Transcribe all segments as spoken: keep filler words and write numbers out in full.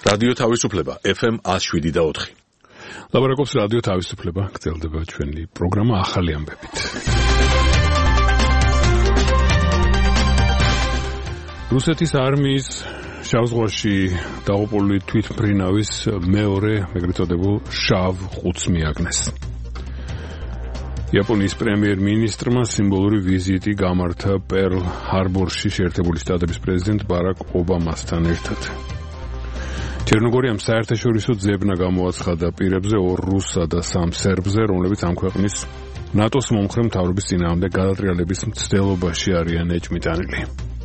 რადიო თავისუფლება ეფ ემ one oh seven და four. ლაბორატორიის რადიო თავისუფლება გრძელდება ჩვენი პროგრამა ახალი ამბებით. რუსეთის არმიის შავ ზღვაში დაღუპული თვითმფრინავის მეორე ეგრეთ წოდებულ შავ ყუთს მიაგნეს. იაპონიის პრემიერ-მინისტრმა სიმბოლური ვიზიტი გამართა პერლ ჰარბორში შეერთებული შტატების პრეზიდენტ ბარაკ ობამასთან ერთად. ჩერნოგორიამ საერთაშორისო ძებნა გამოაცხადა პირებზე ორ რუსსა და სამ სერბზე, რომლებიც ამ ქვეყნის ნატოს მომხრე მთავრობის წინააღმდეგ გადატრიალების მცდელობაში არიან ეჭვმიტანილი.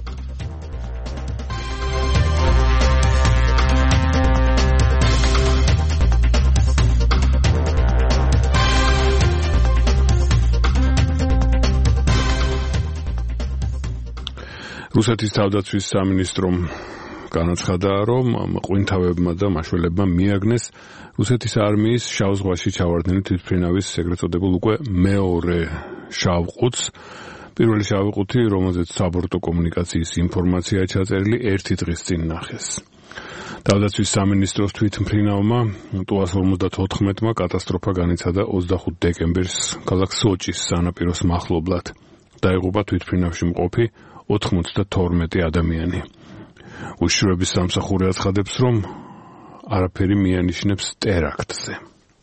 რუსეთის თავდაცვის სამინისტრომ განაცხადა, რომ ყვინთავებმა და მაშველებმა მიაგნეს რუსეთის არმიის შავ ზღვაში ჩავარდნილი თვითმფრინავის ეგრეთ წოდებულ უკვე მეორე შავ ყუთს. პირველი შავი ყუთი, რომელზეც საბორტო კომუნიკაციის ინფორმაციაა ჩაწერილი, ერთი დღის წინ ნახეს. თავდაცვის სამინისტროს თვითმფრინავმა ტუას ორმოცდათოთხმეტმა კატასტროფა განიცადა ოცდახუთ დეკემბერს ქალაქ სოჭის სანაპიროს მახლობლად. დაიღუპა თვითმფრინავში მყოფი ოთხმოცდათორმეტი ადამიანი. უშიშროების სამსახური აცხადებს, რომ არაფერი მიანიშნებს ტერაქტზე.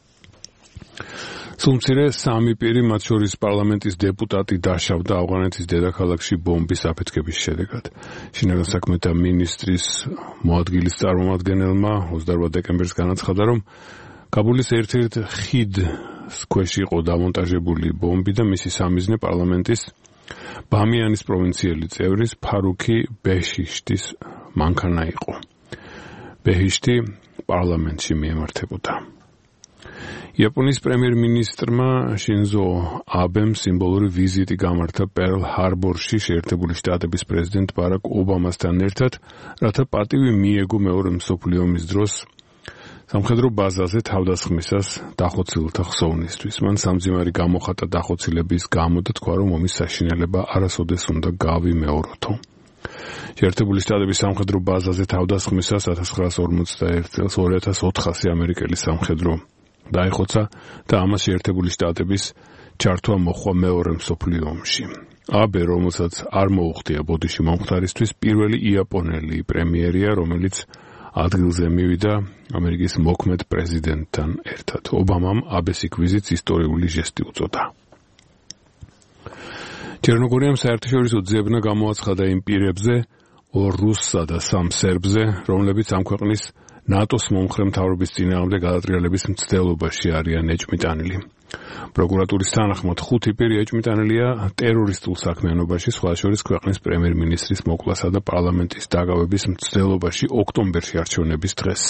სულ მცირე სამი პირი, მათ შორის პარლამენტის დეპუტატი, დაშავდა ავღანეთის დედაქალაქში ბომბის აფეთქების შედეგად. შინაგან საქმეთა მინისტრის მოადგილის წარმომადგენელმა ოცდაორ დეკემბერს განაცხადა, რომ კაბულის ერთ-ერთ ხიდს ქვეშ იყო დამონტაჟებული ბომბი და მისი სამიზნე პარლამენტის ბამიანის პროვინციელი წევრის ფარუქი ბეჰიშტის მანქანა იყო. ბეჰიშტი პარლამენტში მიემართებოდა. იაპონიის პრემიერ-მინისტრმა შინზო აბემ სიმბოლური ვიზიტი გამართა პერლ ჰარბორში შეერთებული შტატების პრეზიდენტ ბარაკ ობამასთან ერთად, რათა პატივი მიეგო მეორე მსოფლიო ომის დროს სამხედრო ბაზაზე თავდასხმისას დახოცილთა ხსოვნისთვის. მან სამძიმარი გამოხატა დახოცილების გამო და თქვა, რომ ომის საშინელება არასოდეს უნდა გავიმეოროთო. შეერთებული შტატების სამხედრო ბაზაზე თავდასხმისას ათას ცხრაასი ორმოცდაერთი წელს ორი ათას ოთხასი ამერიკელი სამხედრო დაიხოცა და ამას შეერთებული შტატების ჩართვა მოჰყვა მეორე მსოფლიო ომში. აბე, რომელსაც არ მოუხდია ბოდიში მომხდარისთვის, პირველი იაპონელი პრემიერია, რომელიც ადგილზე მივიდა ამერიკის მოქმედ პრეზიდენტთან ერთად. ობამამ აბეს იქ ვიზიტს ისტორიული ჟესტი უწოდა. ჩერნოგორიამ საერთაშორისო ძებნა გამოაცხადა იმ პირებზე ორ რუსსა და სამ სერბზე, რომლებიც ამ ქვეყნის ნატოს მომხრე მთავრობის წინააღმდეგ გადატრიალების მცდელობაში არიან ეჭვმიტანილი. პროკურატურის თანახმად ხუთი პირი ეჭვმიტანილია ტერორისტულ საქმიანობაში, სხვა შორის ქვეყნის პრემიერ-მინისტრის მოკლასა და პარლამენტის დაკავების მცდელობაში ოქტომბერში არჩევნების დღეს.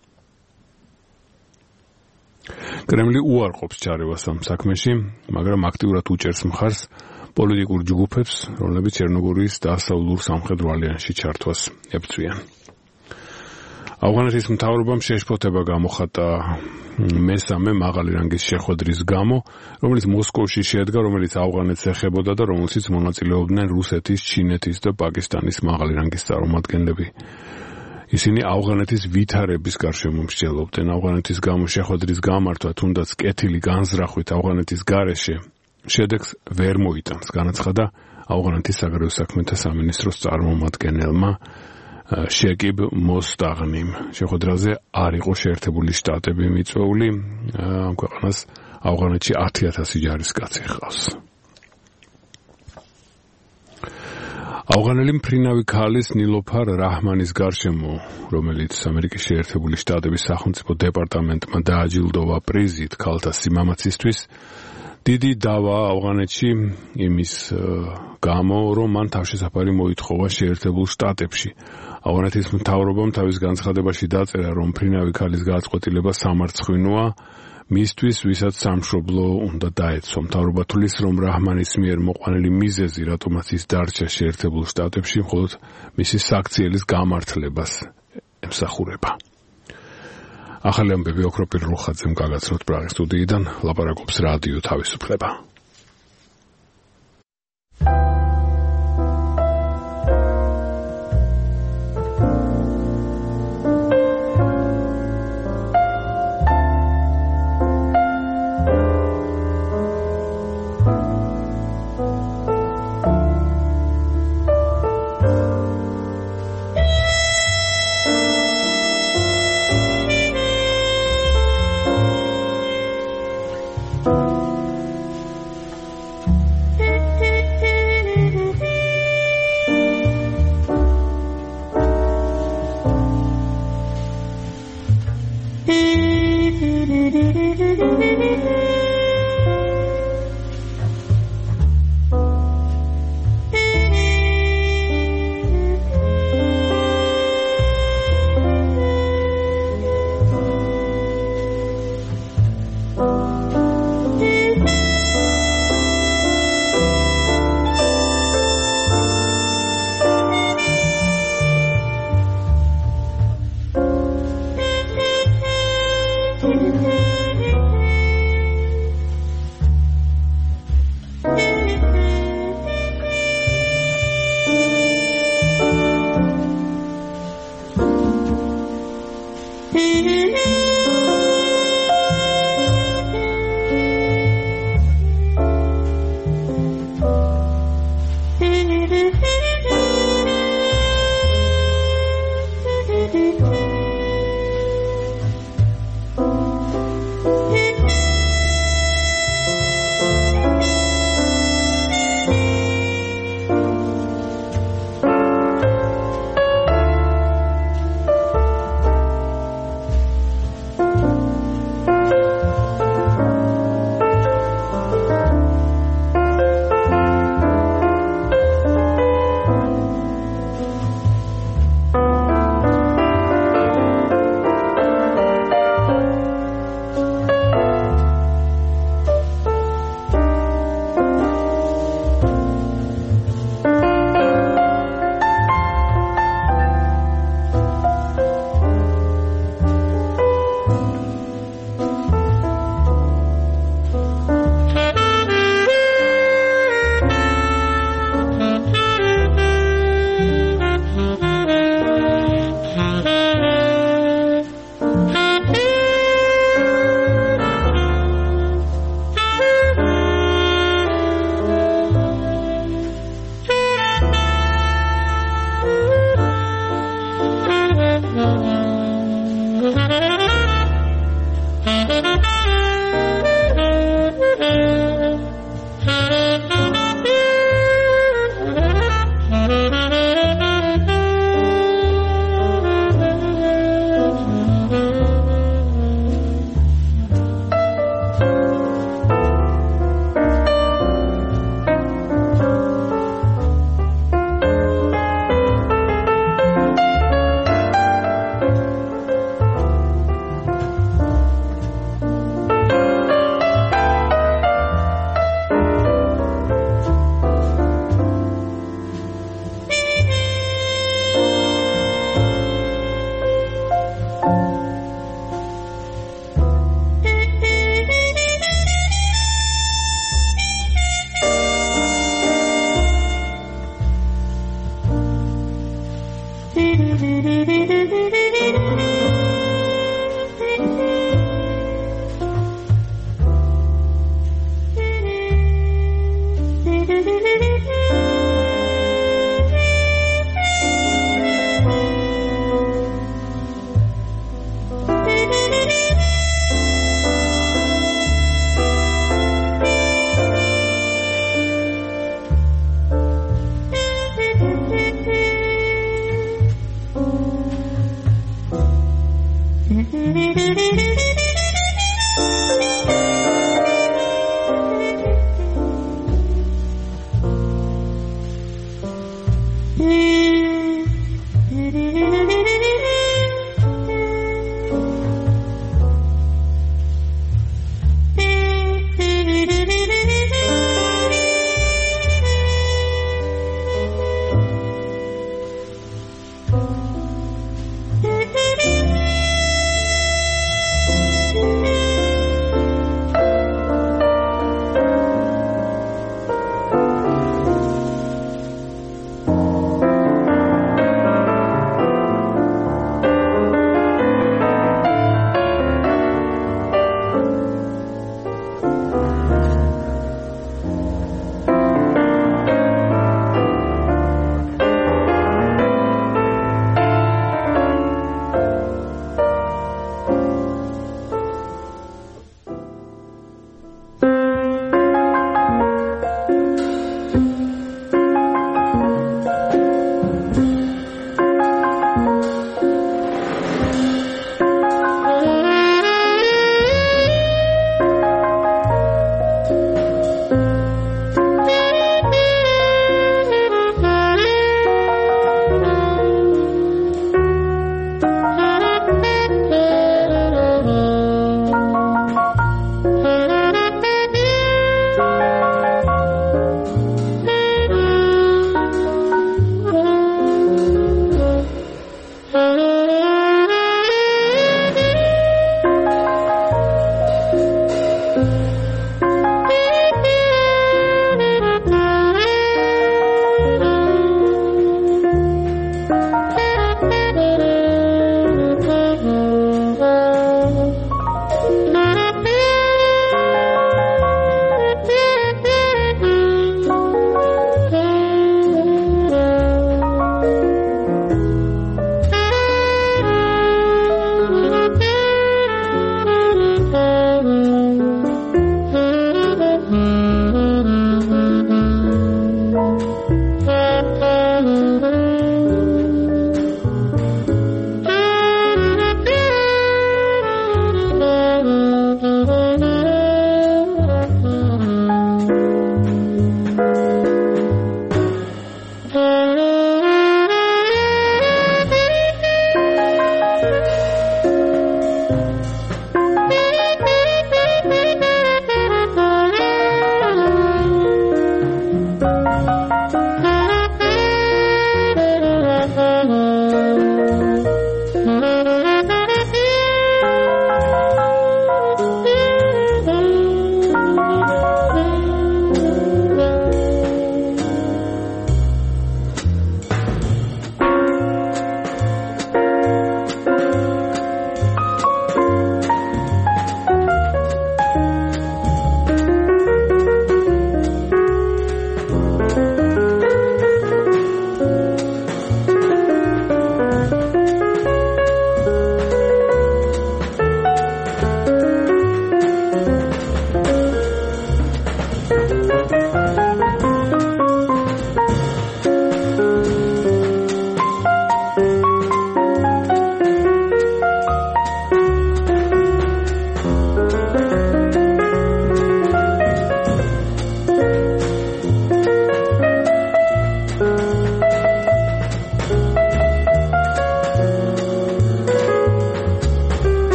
კრემლი უარყოფს ჩარევას ამ საქმეში, მაგრამ აქტიურად უჭერს მხარს პოლიტიკურ ჯგუფებს, რომლებიც ჩერნოგორიის დასავლურ სამხედრო ალიანსში ჩართვას ებრძვიან. ავღანეთის მთავრობამ შეშფოთება გამოხატა მესამე მაღალი რანგის შეხვედრის გამო, რომელიც მოსკოვში შედგა, რომელიც ავღანეთს ეხებოდა და რომელშიც მონაწილეობდნენ რუსეთის, ჩინეთის და პაკისტანის მაღალი რანგის წარმომადგენლები. ისინი ავღანეთის ვითარების გარშემო მსჯელობდნენ. ავღანეთის გამო შეხვედრის გამართვა, თუნდაც კეთილი განზრახვით ავღანეთის გარეშე, შედეგს ვერ მოიტანს, განაცხადა ავღანეთის საგარეო საქმეთა სამინისტროს წარმომადგენელმა შეკიბ მოსტაღნიმ. შეხვედრაზე არ იყო შეერთებული შტატები მიწვეული, ამ ქვეყანას ავღანეთში ათი ათასი ჯარისკაცი ჰყავს. ავღანელი მფრინავი ქალის ნილოფარ რაჰმანის გარშემო, რომელიც ამერიკის შეერთებული შტატების სახელმწიფო დეპარტამენტმა დააჯილდოვა პრიზით ქალთა სიმამაცისთვის, დიდი დავა ავღანეთში იმის გამო, რომ მან თავშესაფარი მოითხოვა შეერთებულ შტატებში. ავღანეთის მთავრობამ თავის განცხადებაში დაწერა, რომ მფრინავი ქალის გადაწყვეტილება სამარცხვინოა, მისთვის, ვისაც სამშობლო უნდა დაეცვა. მთავრობა თვლის, რომ რაჰმანის მიერ მოყვანილი მიზეზი, რატომაც ის დარჩა შეერთებულ შტატებში, მხოლოდ მისი საქციელის გამართლებას ემსახურება. ახალი ამბები ოქროპირ რუხაძემ გაგაცნოთ პრაღის სტუდიიდან, ლაპარაკობს რადიო თავისუფლება.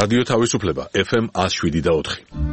რადიო თავისუფლება ეფ ემ one oh seven და four.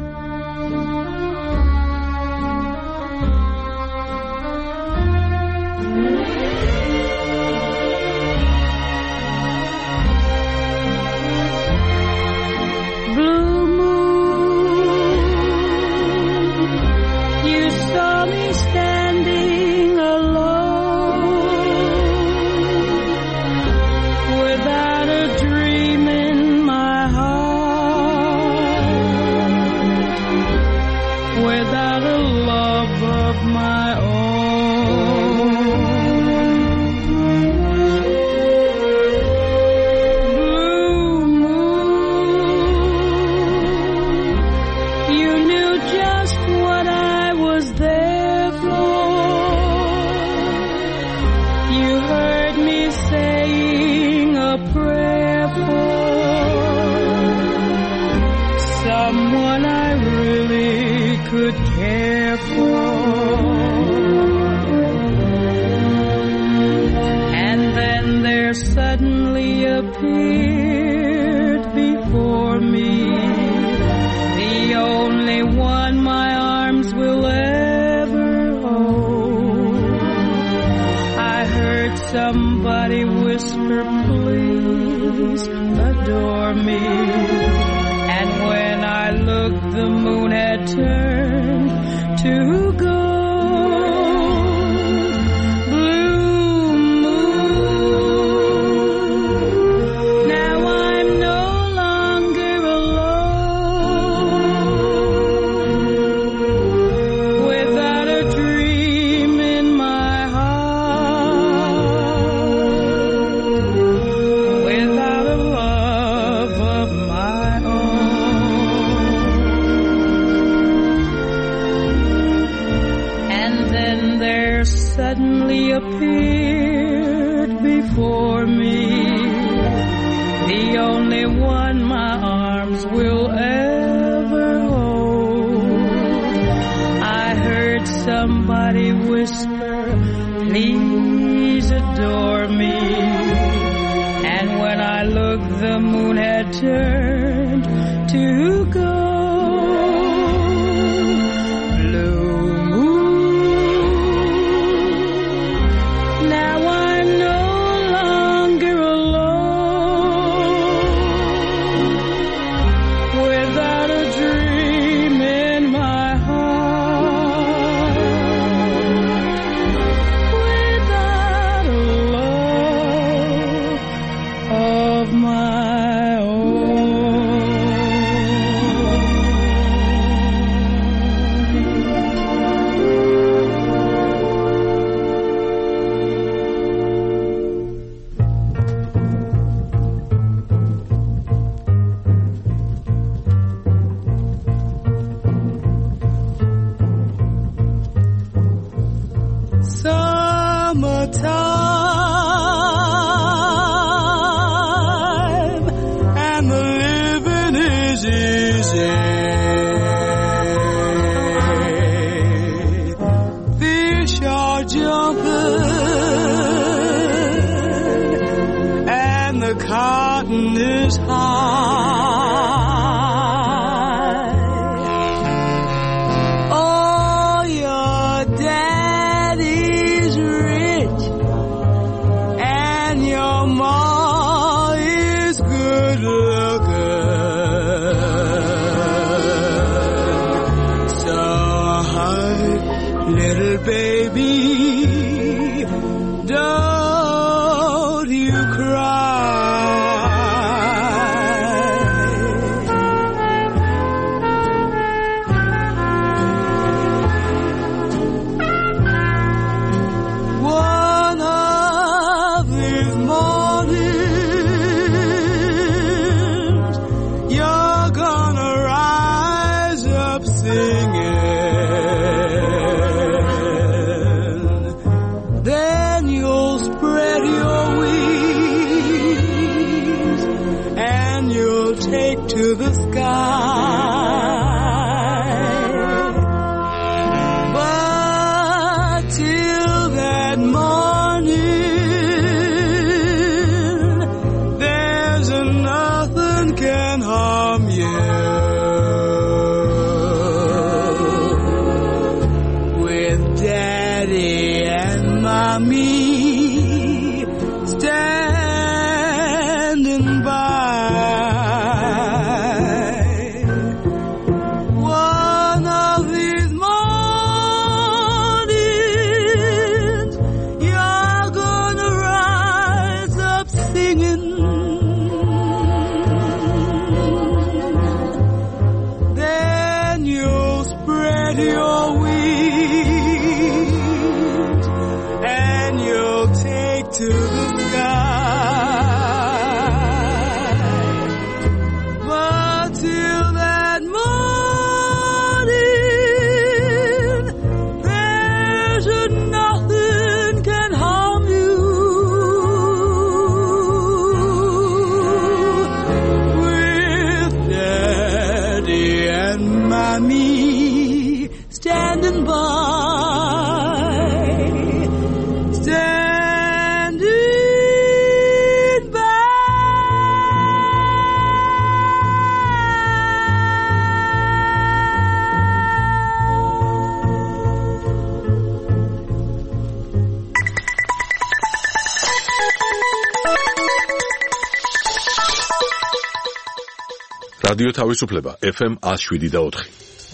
Somebody whisper, please adore me. And when I looked, the moon had turned to gold. Blue moon, now I'm no longer alone. Without a dream in my suddenly appeared before me, the only one my arms will ever hold. I heard somebody whisper, please adore me. And when I looked, the moon had turned to gold. Summertime, and the living is easy. Fish are jumping, and the cotton is high. Oh, your daddy's rich, and your ma is good looking. So, little baby, don't you one of these mornings, you're gonna rise up singing. Then you'll spread your wings and you'll take to the sky. But till that morning, there's nothing can harm from you. With Daddy and Mommy standing by. One of these mornings, you're gonna rise up singing. Then you'll spread your wings and you'll take to the sky. But till that morning, there's nothing can harm you. With Daddy and Mommy standing by, standing by. რადიო თავისუფლება ეფ ემ one oh seven და four.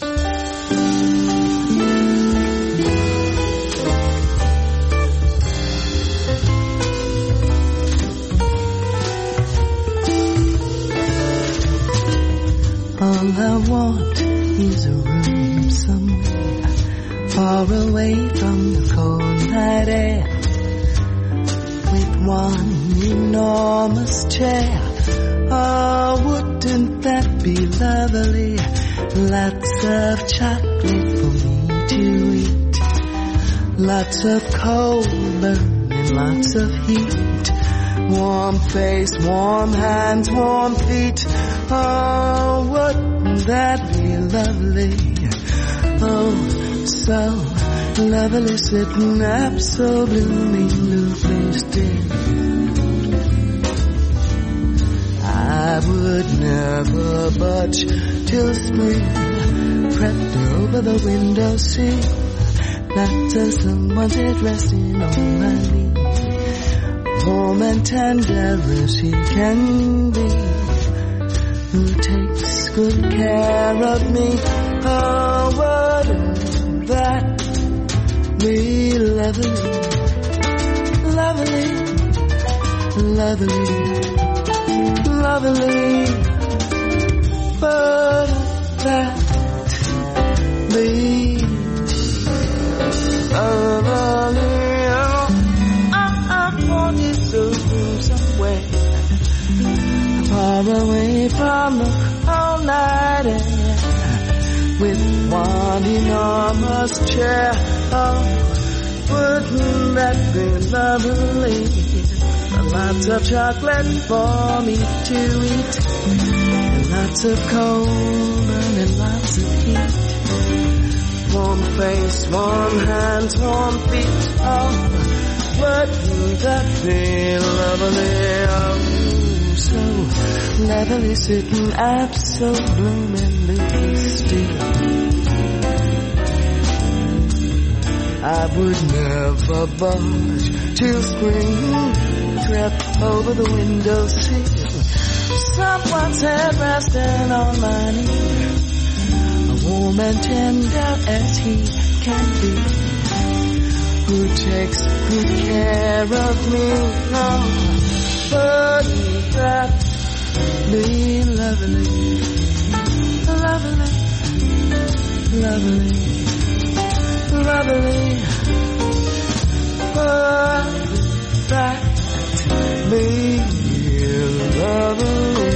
All I want is a room somewhere far away from the cold night air, with one enormous chair. Oh, wouldn't that be lovely? Lots of chocolate for me to eat, lots of coal burning, lots of heat, warm face, warm hands, warm feet. Oh, wouldn't that be lovely? Oh, so lovely, sitting absolutely still. I would never budge till spring crept over the window sill, not till someone's head resting on my knee, warm and tender as he can be, who takes good care of me. Oh, wouldn't that be lovely, lovely, lovely, lovely? But that be lovely. I, I wanted to go somewhere far away from the cold night air, with one enormous chair. Oh, wouldn't that be lovely? Lots of chocolate for me to eat, and lots of cold and lots of heat, warm face, warm hands, warm feet. Oh, wouldn't that be lovely? Oh, so lovely, sitting absolutely still. I would never budge till spring crept over the windowsill, someone's head resting on my knee, a warm and tender as he can be, who takes good care of me. Oh, wouldn't that be lovely, lovely, lovely, lovely? Wouldn't that be lovely?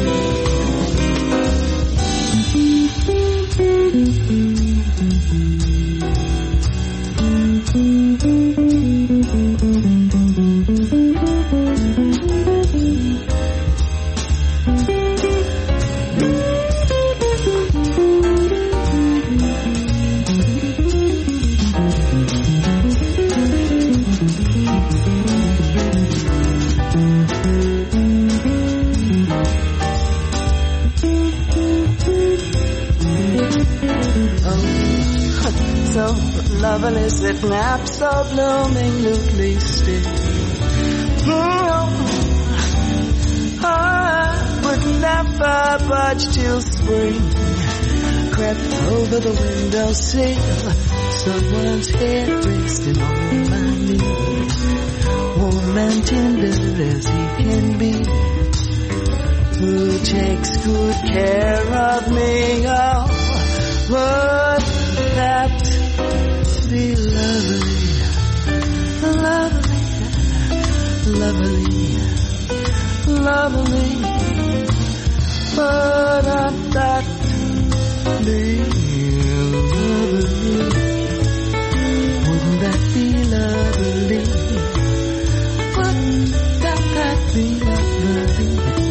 So lovely, sitting up, so blooming, loosely still. Mm-hmm. I would never budge till spring crept over the windowsill. Someone's head resting on my knee, warm and tender as he can be, who takes good care of me. Oh, would that be lovely, lovely, lovely, lovely. Would that be lovely? Wouldn't that be lovely? Wouldn't that, that be lovely?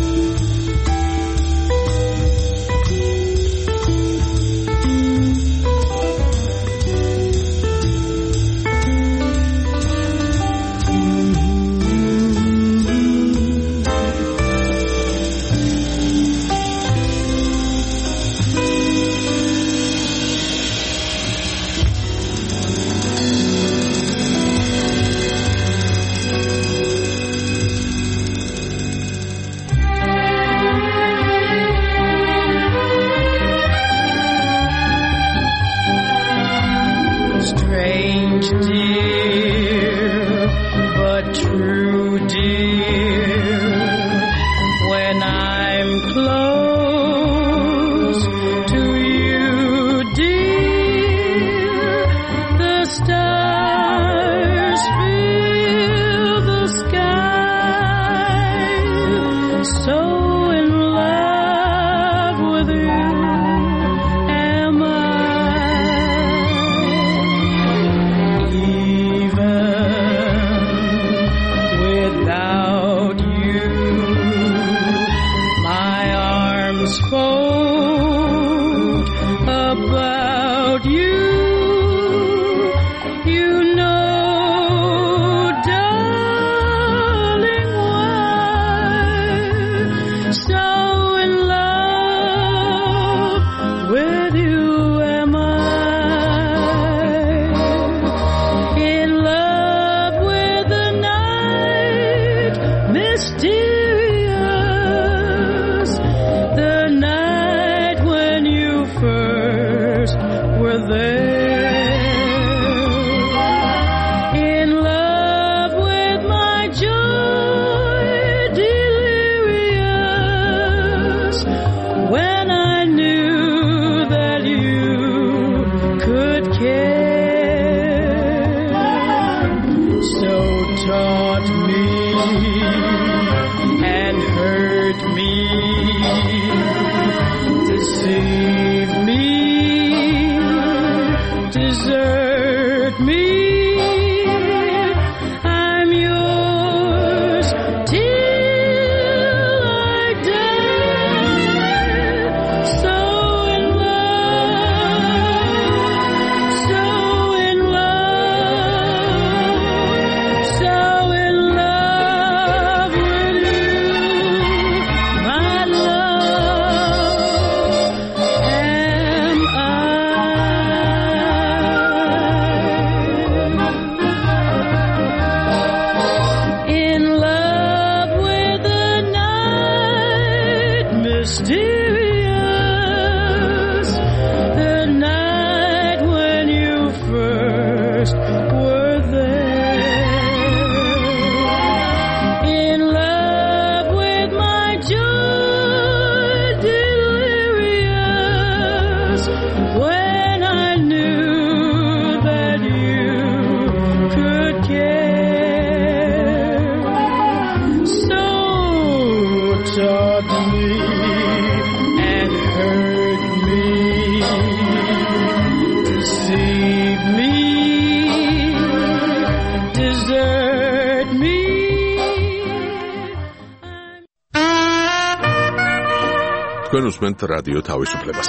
თქვენ უსმენთ რადიო თავისუფლებას.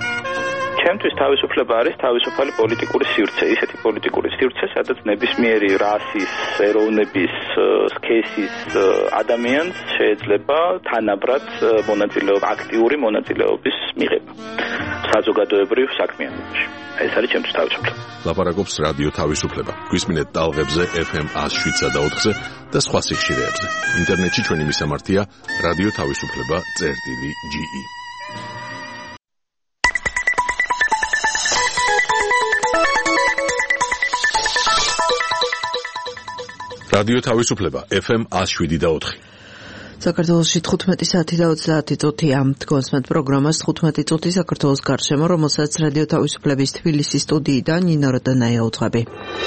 ჩემთვის თავისუფლება არის თავისუფალი პოლიტიკური სივრცე, ისეთი პოლიტიკური სივრცე, სადაც ნებისმიერი რასის, ეროვნების, სქესის ადამიანს შეიძლება თანაბრად მონაწილეობა, აქტიური მონაწილეობის მიღება. საზოგადოებრივ საქმიანობაში. ეს არის ჩემთვის თავისუფლება. ლაპარაკობს რადიო თავისუფლება. გვისმინეთ ტალღებზე ეფ ემ one oh seven point four-ზე და სხვა სიხშირეებზე. ინტერნეტში ჩვენი მისამართია რადიო თავისუფლება წერტილი ჯი ი. რადიო თავისუფლება ეფ ემ one oh seven point four. საქართველოში თხუთმეტი საათი და ოცდაათი წუთია. თქვენს პროგრამას თხუთმეტი წუთი საქართველოს გარშემო, რომელსაც რადიო თავისუფლების თბილისის სტუდიიდან ნინო როდანაია უძღვები.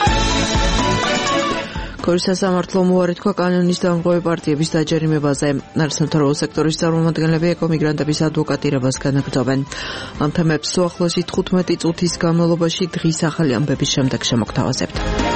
ქორის სასამართლომ უარი თქვა კანონის დამღები პარტიების დაჯერიმებაზე. არასამთავრობო სექტორის წარმომადგენლები ეკომიგრანტების ადვოკატირებას განაგრძობენ. ამ თემებს უახლოესი თხუთმეტი წუთის განმავლობაში დღის ახალი ამბების შემდეგ შემოგთავაზებთ.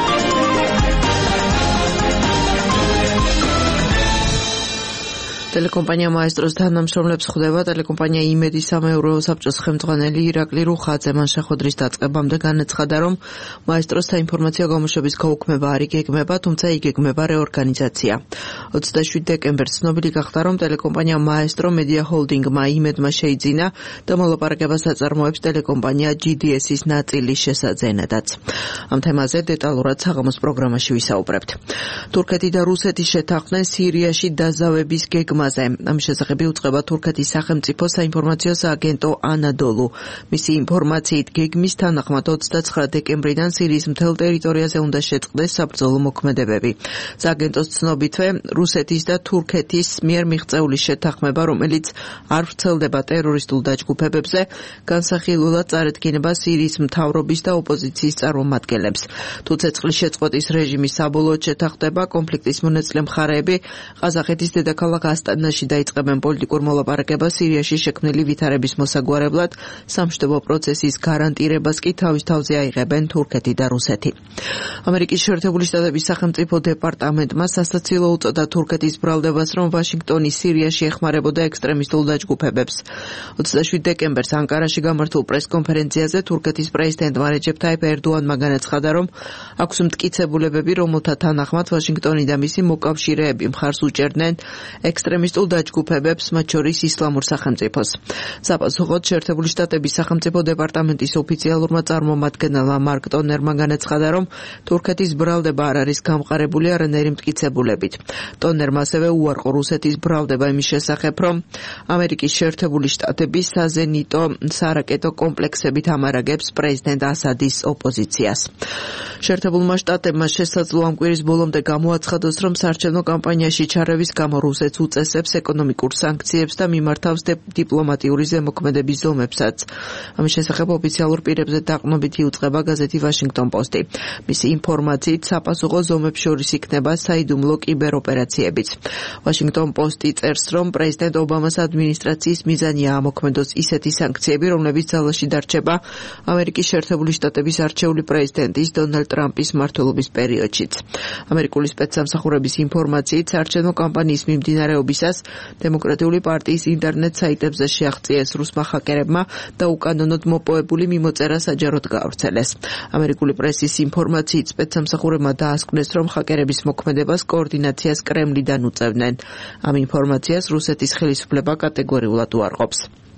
ტელეკომპანია მაესტროს თანამშრომლებს ხვდება ტელეკომპანია იმედის სამეურვეო საბჭოს ხელმძღვანელი ირაკლი რუხაძე. მან შეხვედრის დაწყებამდე განაცხადა, რომ მაესტროს საინფორმაციო გამოშვების გაუქმება არ იგეგმება, თუმცა იგეგმება რეორგანიზაცია. ოცდაშვიდი დეკემბერს ცნობილი გახდა, რომ ტელეკომპანია მაესტრო მედია ჰოლდინგმა იმედმა შეიძინა და მოლაპარაკებას აწარმოებს ტელეკომპანია ჯი დი ეს-ის ნაწილის შესაძენადაც. ამ თემაზე დეტალურად საღამოს პროგრამაში ვისაუბრებთ. თურქეთი და რუსეთი შეთანხმდნენ სირიაში დაზავების გეგმა. ამის შესახებ უწყება თურქეთის სახელმწიფო საინფორმაციო სააგენტო ანადოლუ. მისი ინფორმაციით გეგმის თანახმად ოცდაცხრა დეკემბრიდან სირიის მთელ ტერიტორიაზე უნდა შეწყდეს საბრძოლო მოქმედებები. სააგენტოს ცნობითვე რუსეთის და თურქეთის მიერ მიღწეული შეთანხმება, რომელიც არ ვრცელდება ტერორისტულ დაჯგუფებებზე, განსახილულად წარედგინება სირიის მთავრობის და ოპოზიციის წარმომადგენლებს. თუ ცეცხლის შეწყვეტის რეჟიმი საბოლოოდ შეთანხმდება, კონფლიქტის მონაწილე მხარეები ყაზახეთის დედაქალაქ ასტანაში დაიწყებენ პოლიტიკურ მოლაპარაკებას სირიაში შექმნილი ვითარების მოსაგვარებლად, სამშვიდობო პროცესის გარანტირებას კი თავის თავზე აიღებენ თურქეთი და რუსეთი. ამერიკის შეერთებული შტატების სახელმწიფო დეპარტამენტმა სასაცილო უწოდა თურქეთის ბრალდებას, რომ ვაშინგტონი სირიაში ეხმარებოდა ექსტრემისტულ დაჯგუფებებს. ოცდაშვიდი დეკემბერს ანკარაში გამართულ პრესკონფერენციაზე თურქეთის პრეზიდენტმა რეჯეფ ტაიპ ერდოანმა განაცხადა, რომ აქვს მტკიცებულებები, რომელთა თანახმად ვაშინგტონი და მისი მოკავშირეები მხარს უჭერდნენ ექსტრემისტულ დაჯგუფებებს, მათ შორის ისლამურ სახელმწიფოს. საპასუხოდ შეერთებული შტატების სახელმწიფო დეპარტამენტის ოფიციალურმა წარმომადგენელმა მარკ ტონერმა განაცხადა, რომ თურქეთის ბრალდება არ არის გამყარებული არანაირი მტკიცებულებით. ტონერმა ასევე უარყო რუსეთის ბრალდება იმის შესახებ, რომ ამერიკის შეერთებული შტატები საზენიტო სარაკეტო კომპლექსებით ამარაგებს პრეზიდენტ ასადის ოპოზიციას. შეერთებულმა შტატებმა შესაძლო ამ კვირის ბოლომდე გამოაცხადოს, რომ საარჩევნო კამპანიაში ჩარევის გამო რუსეთს უწესებს ეკონომიკურ სანქციებს და მიმართავს დიპლომატიური ზემოქმედების ზომებსაც. ამის შესახებ ოფიციალურ პირებზე დაყრდნობით იუწყება გაზეთი ვაშინგტონ პოსტი. მისი ინფორმაციით საპასუხო ზომებს შორის იქნება საიდუმლო კიბეროპერაციებიც. ვაშინგტონ პოსტი წერს, რომ პრეზიდენტ ობამას ადმინისტრაციის მიზანია ამოქმედოს ისეთი სანქციები, რომლებიც ძალაში დარჩება ამერიკის შეერთებული შტატების არჩეული პრეზიდენტის დონალდ ტრამპის მმართველობის პერიოდშიც. ამერიკული სპეცსამსახურების ინფორმაციით საარჩევნო კამპანიის მიმდინარეობისას დემოკრატიული პარტიის ინტერნეტ საიტებზე შეაღწიეს რუსმა ჰაკერებმა და უკანონოდ მოპოვებული მიმოწერა საჯაროდ გაავრცელეს. ამერიკული პრესის ინფორმაციით სპეცსამსახურებმა დაასკვნეს, რომ ჰაკერების მოქმედებას კოორდინაციას კრემლიდან უწევდნენ. ამ ინფორმაციას რუსეთის ხელისუფლება კატეგორიულად უარყოფს.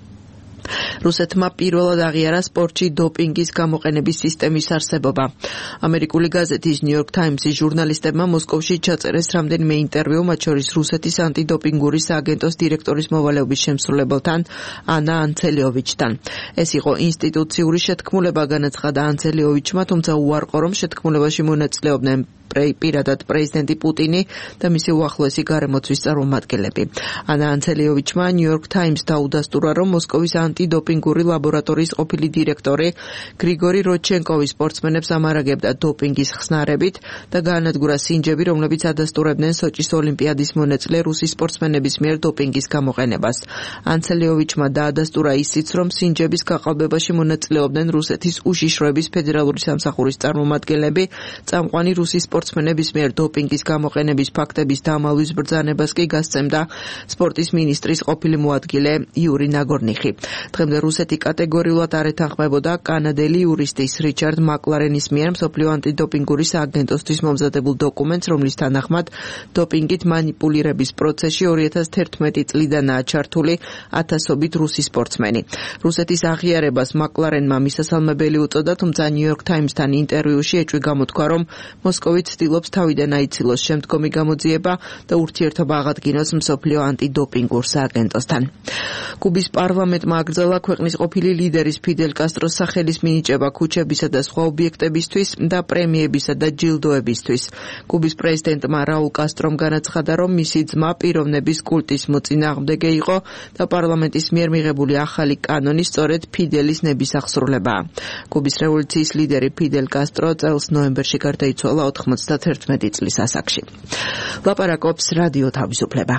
რუსეთმა პირველად აღიარა სპორტში დოპინგის გამოყენების სისტემის არსებობა. ამერიკული გაზეთის New York Times-ის ჟურნალისტებმა მოსკოვში ჩაწერეს რამდენიმე ინტერვიუ, მათ შორის რუსეთის ანტიდოპინგური სააგენტოს დირექტორის მოვალეობის შემსრულებელთან ანა ანცელიოვიჩთან. ეს იყო ინსტიტუციური შეთქმულება, განაცხადა ანცელიოვიჩმა, თუმცა უარყო, რომ შეთქმულებაში მონაწილეობდნენ პირადად პრეზიდენტი პუტინი და მისი უახლოესი გარემოცვის წარმომადგენლები. ანა ანცელიოვიჩმა New York Times დაუდასტურა, რომ მოსკოვის ანტიდოპინგური ლაბორატორიის ყოფილი დირექტორი გრიგორი როდჩენკოვი სპორტსმენებს ამარაგებდა დოპინგის ხსნარებით და გაანადგურა სინჯები, რომლებიც ადასტურებდნენ სოჭის ოლიმპიადის მონაწილე რუსი სპორტსმენების მიერ დოპინგის გამოყენებას. ანცელიოვიჩმა დაადასტურა ისიც, რომ სინჯების გაყალბებაში მონაწილეობდნენ რუსეთის უშიშროების ფედერალური სამსახურის წარმომადგენლები, წამყვანი რუსი სპორტსმენების მიერ დოპინგის გამოყენების ფაქტების დამალვის ბრძანებას კი გასცემდა სპორტის მინისტრის ყოფილი მოადგილე იური ნაგორნიხი. დღემდე რუსეთი კატეგორიულად არ ეთანხმებოდა კანადელი იურისტის რიჩარდ მაკლარენის მიერ მსოფლიო ანტიდოპინგური სააგენტოსთვის მომზადებულ დოკუმენტს, რომლის თანახმად დოპინგით მანიპულირების პროცესში ორი ათას თერთმეტი წლიდანაა ჩართული ათასობით რუსი სპორტსმენი. რუსეთის აღიარებას მაკლარენმა მისასალმებელი უწოდა, თუმცა ნიუ-იორკ ტაიმსთან ინტერვიუში ეჭვი გამოთქვა, რომ მოსკოვი ცდილობს თავიდან აიცილოს შემდგომი გამოძიება და ურთიერთობა აღადგინოს მსოფლიო ანტიდოპინგურ სააგენტოსთან. კუბის პარლამენტმა აგრძელა ქვეყნის ყოფილი ლიდერის ფიდელ კასტროს სახელის მინიჭება ქუჩებისა და სხვა ობიექტებისთვის და პრემიებისა და ჯილდოებისთვის. კუბის პრეზიდენტმა რაულ კასტრომ განაცხადა, რომ მისი ძმა პიროვნების კულტის მოწინააღმდეგე იყო და პარლამენტის მიერ მიღებული ახალი კანონი სწორედ ფიდელის ნების აღსრულებაა. კუბის რევოლუციის ლიდერი ფიდელ კასტრო წელს ნოემბერში გარდაიცვალა ოთხმოცდათერთმეტი წლის ასაკში. ლაპარაკობს რადიო თავისუფლება.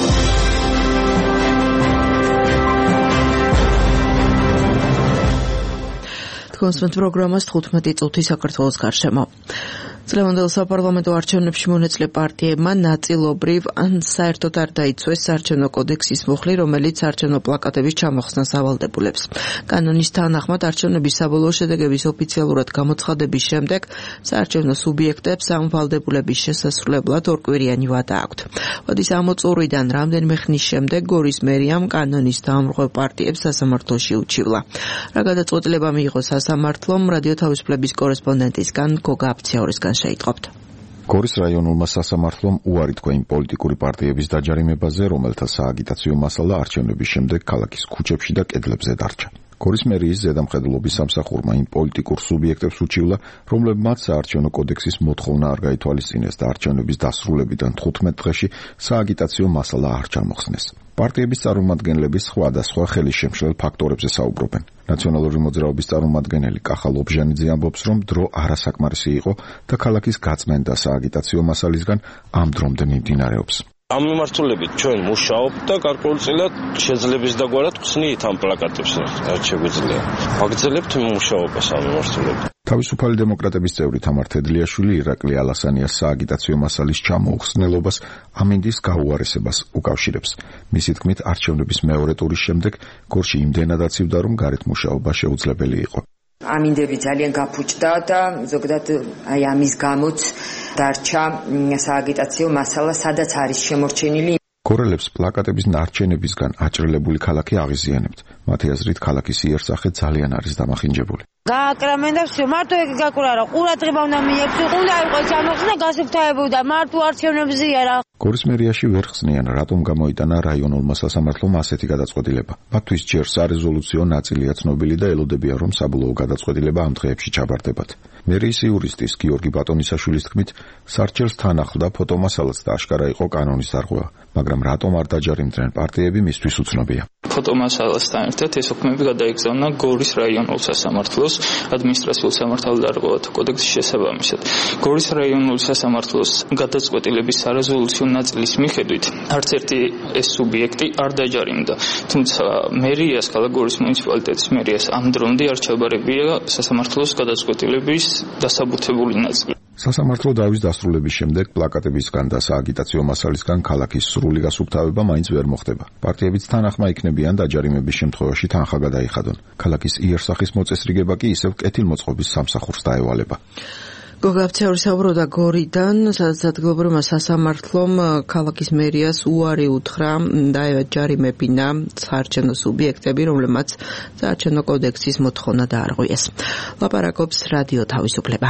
თქვენს პროგრამას თხუთმეტი წუთი საქართველოს გარშემო. წლევანდელ საპარლამენტო არჩევნებში მონაწილე პარტიებმა ნაწილობრივ ან საერთოდ არ დაიცვეს საარჩევნო კოდექსის მუხლი, რომელიც საარჩევნო პლაკატების ჩამოხსნას ავალდებულებს. კანონის თანახმად არჩევნების საბოლოო შედეგების ოფიციალურად გამოცხადების შემდეგ საარჩევნო სუბიექტებს ამ ვალდებულების შესასრულებლად ორკვირიანი ვადა აქვთ. ვადის ამოწურვიდან რამდენიმე ხნის შემდეგ გორის მერიამ კანონის დაამხმარებელ პარტიებს სასამართლოში უჩივლა. რა გადაწყვეტილება მიიღო სასამართლომ, რადიო თავისუფლების კორესპონდენტისგან გოგა აფციაურისგან შეიტყობთ. გორის რაიონულმა სასამართლომ უარი თქვა იმ პოლიტიკური პარტიების დაჯარიმებაზე, რომელთა სააგიტაციო მასალა არჩევნების შემდეგ ქალაქის ქუჩებში და კედლებზე დარჩა. გორის მერიის ზედამხედველობის სამსახურმა იმ პოლიტიკურ სუბიექტებს უჩივლა, რომლებმაც საარჩევნო კოდექსის მოთხოვნა არ გაითვალისწინეს და არჩევნების დასრულებიდან თხუთმეტ დღეში სააგიტაციო მასალა არ ჩამოხსნეს. პარტიების წარმომადგენლები სხვადასხვა ხელისშემშლელ ფაქტორებზე საუბრობენ. ნაციონალური მოძრაობის წარმომადგენელი კახა ლობჟანიძე ამბობს, რომ დრო არასაკმარისი იყო და ქალაქის გაწმენდა სააგიტაციო მასალისგან ამ დრომდე მიმდინარეობს. ამ მიმართულებით ჩვენ მუშაობთ და გარკვეულწილად შეძლებს დაგვარად ხსნით ამ პლაკატებს, რაც შეგვიძლია. ვაგრძელებთ მუშაობას ამ მიმართულებით. თავისუფალი დემოკრატების წევრი თამარ თედლიაშვილი ირაკლი ალასანიას სააგიტაციო მასალის ჩამოუხსნელობას ამინდის გაუარესებას უკავშირებს. მისი თქმით, არჩევნების მეორე ტურის შემდეგ გორში იმდენად აცივდა, რომ გარეთ მუშაობა შეუძლებელი იყო. ამინდები ძალიან გაფუჭდა და ზოგადად აი ამის გამოც დარჩა სააგიტაციო მასალა, სადაც არის შემორჩენილი. გორელებს პლაკატების ნარჩენებისგან აჭრილებული ქალაქი აღიზიანებთ. მათი აზრით, ქალაქის იერსახე ძალიან არის დამახინჯებული. გააკრამენ და всё, მარტო ეგ გაკურა რა, ყურადღება უნდა მიეცო, უნდა იყოს ამოხსნა გასუფთავებოდა, მარტო არჩევნებზე არა. გორის მერიაში ვერ ხსნიან, რატომ გამოიტანა რაიონულმა სასამართლომ ასეთი გადაწყვეტილება. მათთვის ჯერ სარეზოლუციო ნაწილია ცნობილი და ელოდებიან, რომ საბოლოო გადაწყვეტილება ამ დღეებში ჩაბარდებათ. მერიის იურისტის გიორგი ბატონისაშვილის თქმით, სარჩელს თან ახლდა ფოტომასალაც და აშკარა იყო კანონის დარღვევა, მაგრამ რატომ არ დაჯარიმდნენ პარტიები, მისთვის უცნობია. ფოტომასალასთან ერთად ეს ოქმები გადაიგზავნა გორის რაიონულ სასამართლოს ადმინისტრაციულ სამართალდარღვევათა კოდექსის შესაბამისად. გორის რაიონულ სასამართლოს გადაწყვეტილების სარეზოლუციო ნაწილის მიხედვით არც ერთი ეს სუბიექტი არ დაჯარიმდა, თუმცა მერიას, ქალაქ გორის მუნიციპალიტეტის მერიას ამ დრომდე არ ჩაბარებია სასამართლოს გადაწყვეტილების დასაბუთებული ნაწილი. სასამართლო დავის დასრულების შემდეგ პლაკატებისგან და სააგიტაციო მასალისგან ქალაქის სრული გასუფთავება მაინც ვერ მოხდება. პარტიებიც თან ახმა იქნებიან დაჯარიმების შემთხვევაში თანხა გადაიხადონ. ქალაქის იერსახის მოწესრიგება კი ისევ კეთილმოწყობის სამსახურს დაევალება. გოგა აფციაური საუბრობდა გორიდან, სადაც ადგილობრივმა სასამართლომ ქალაქის მერიას უარი უთხრა დაეჯარიმებინა საარჩევნო სუბიექტები, რომლებმაც საარჩევნო კოდექსის მოთხოვნა დაარღვიეს. ლაპარაკობს რადიო თავისუფლება.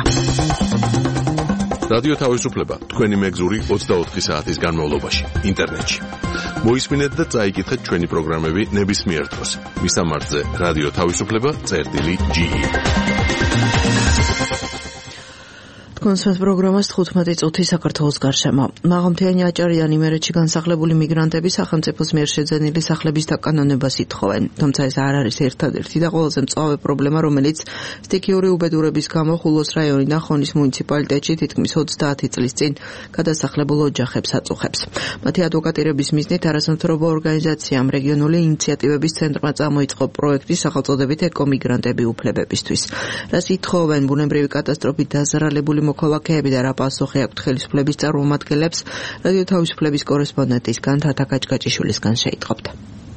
რადიო თავისუფლება თქვენი მეგზური ოცდაოთხი საათის განმავლობაში ინტერნეტში. მოისმინეთ და წაიკითხეთ ჩვენი პროგრამები ნებისმიერ დროს. მისამართზე რადიო თავისუფლება წერტილი ჯი. კონსერვ პროგრამას თხუთმეტი წუთი საქართველოს გარშემო. მაღალმთიანი აჭარიდან იმერეთში განსახლებული მიგრანტები სახელმწიფოს მიერ შეძენილი სახლების დაკანონებას ითხოვენ. თუმცა ეს არ არის ერთადერთი და ყველაზე მწვავე პრობლემა, რომელიც სტიქიური უბედურების გამო ხულოს რაიონი და ხონის მუნიციპალიტეტში თითქმის ოცდაათი წლის წინ გადასახლებულ ოჯახებს აწუხებს. მათი ადვოკატირების მიზნით არასამთავრობო ორგანიზაციამ რეგიონული ინიციატივების ცენტრმა წამოიწყო პროექტი სახელწოდებით ეკომიგრანტები უფლებებისთვის. რას ითხოვენ ბუნებრივი კატასტროფით დაზარალებული მოქალაქეები და რა პასუხი აქვთ ხელისუფლების წარმომადგენლებს, რადიო თავისუფლების კორესპონდენტისგან თათა კაჭკაჭიშვილისგან შეიტყობთ.